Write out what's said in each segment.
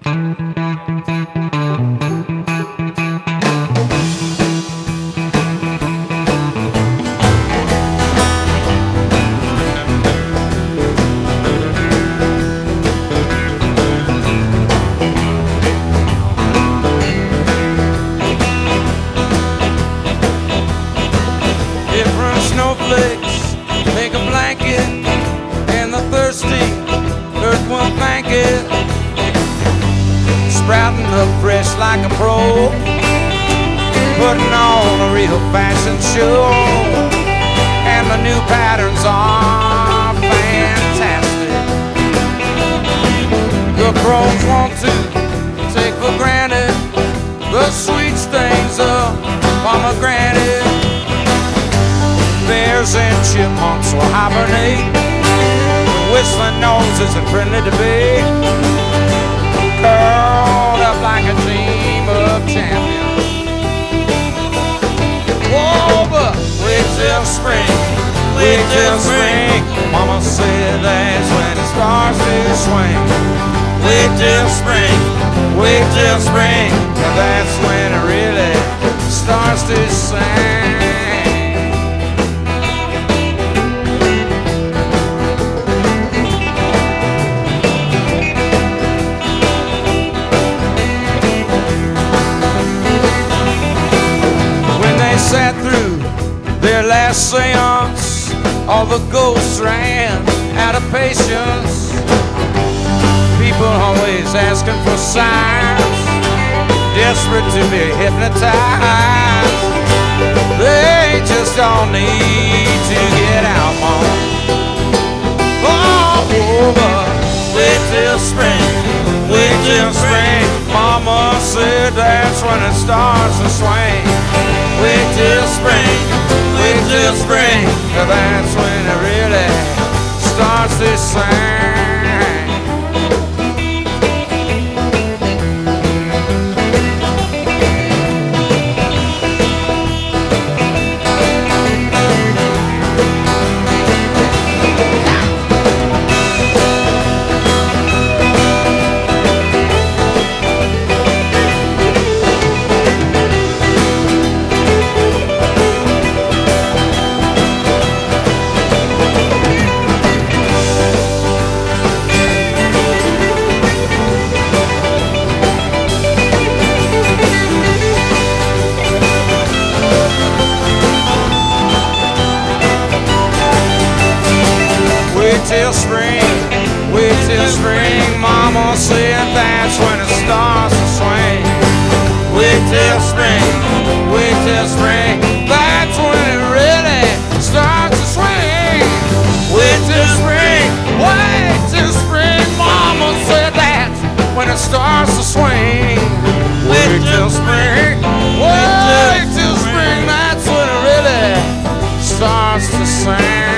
Different snowflakes make a blanket, and the thirsty earth will thank it. Sprouting up fresh like a pro, putting on a real fashion show, and the new patterns are fantastic. The crows want to take for granted the sweet stains of pomegranate. Bears and chipmunks will hibernate, whistling noses and friendly debate, curled up like a team of champions. Whoa, but wait till spring, wait till spring. Mama said that's when it starts to swing. Wait till spring, wait till spring, and that's when it really starts to sing. Sat through their last seance, all the ghosts ran out of patience. People always asking for signs, desperate to be hypnotized. They just all need to get out, Mom. Oh, but wait till spring, wait till spring. Mama said that's when it starts to swing. Wait till spring, wait till spring, 'cause that's when it really starts to sing. Till spring, wait till spring. Mama said that's when it starts to swing. Wait till spring, wait till spring. That's when it really starts to swing. Wait till spring, wait till spring. Mama said that's when it starts to swing. Wait till spring, wait till spring. That's when it really starts to sing.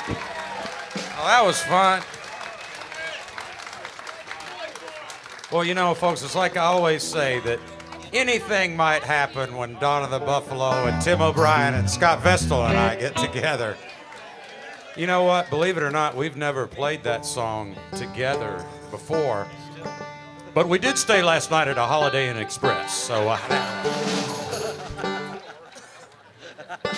Well, that was fun. Well, you know, folks, it's like I always say that anything might happen when Donna the Buffalo and Tim O'Brien and Scott Vestal and I get together. You know what? Believe it or not, we've never played that song together before. But we did stay last night at a Holiday Inn Express, so